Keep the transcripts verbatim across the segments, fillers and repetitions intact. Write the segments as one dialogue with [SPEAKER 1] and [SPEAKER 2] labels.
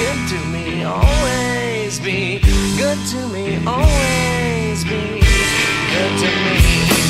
[SPEAKER 1] good to me, always be good to me, always be good to me.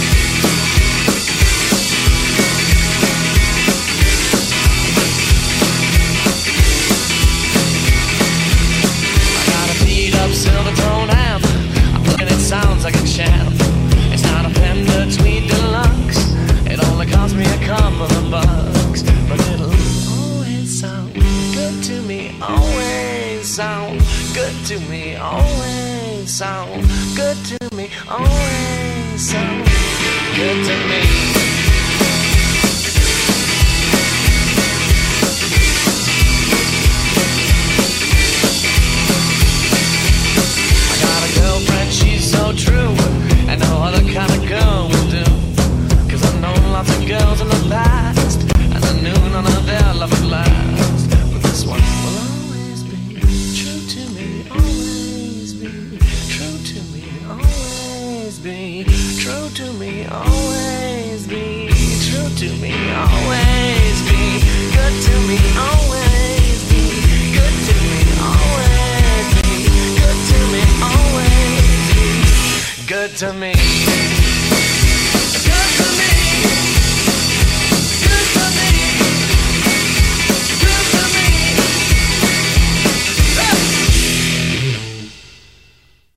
[SPEAKER 1] Silver tone amp, I'm playing it sounds like a champ. It's not a Fender Tweed Deluxe, it only cost me a couple of bucks, but it'll always sound good to me, always sound good to me, always sound good to me, always sound good to me. She's so true, and no other kind of girl will do. Cause I've known lots of girls in the past, and I knew none of their love would last. But this one will always be true to me, always be true to me, always be true to me, always be true to me, always be good to me, always be good to me, always be good to me, always good to me.